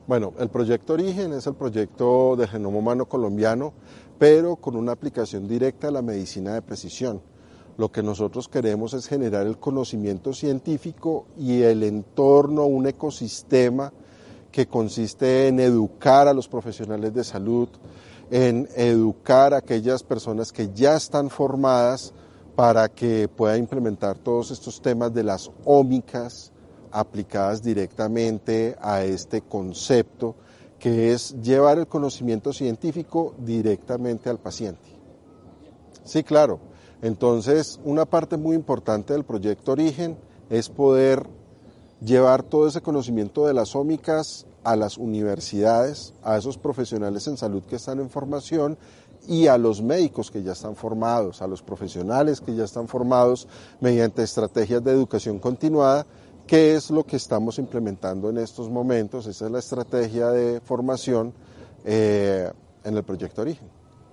Bueno, el proyecto Origen es el proyecto del genoma humano colombiano, pero con una aplicación directa a la medicina de precisión. Lo que nosotros queremos es generar el conocimiento científico y el entorno, un ecosistema que consiste en educar a los profesionales de salud, en educar a aquellas personas que ya están formadas para que puedan implementar todos estos temas de las ómicas aplicadas directamente a este concepto, que es llevar el conocimiento científico directamente al paciente. Sí, claro. Entonces, una parte muy importante del proyecto Origen es poder llevar todo ese conocimiento de las ómicas a las universidades, a esos profesionales en salud que están en formación y a los médicos que ya están formados, a los profesionales que ya están formados mediante estrategias de educación continuada, que es lo que estamos implementando en estos momentos. Esa es la estrategia de formación en el proyecto Origen.